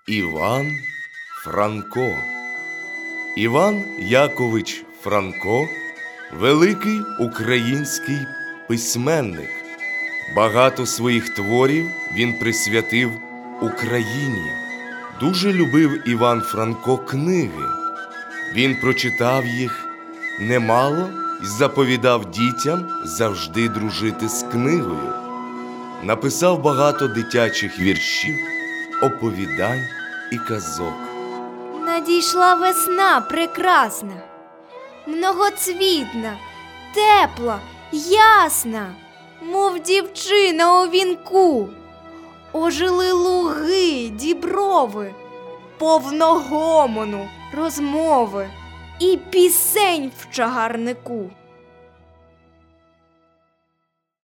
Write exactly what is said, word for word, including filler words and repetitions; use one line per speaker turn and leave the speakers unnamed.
Іван Франко. Іван Якович Франко – великий український письменник. Багато своїх творів він присвятив Україні. Дуже любив Іван Франко книги. Він прочитав їх немало і заповідав дітям завжди дружити з книгою. Написав багато дитячих віршів, оповідань і казок.
Надійшла весна прекрасна, многоцвітна, тепла, ясна, мов дівчина у вінку. Ожили луги, діброви, повно гомону, розмови і пісень в чагарнику.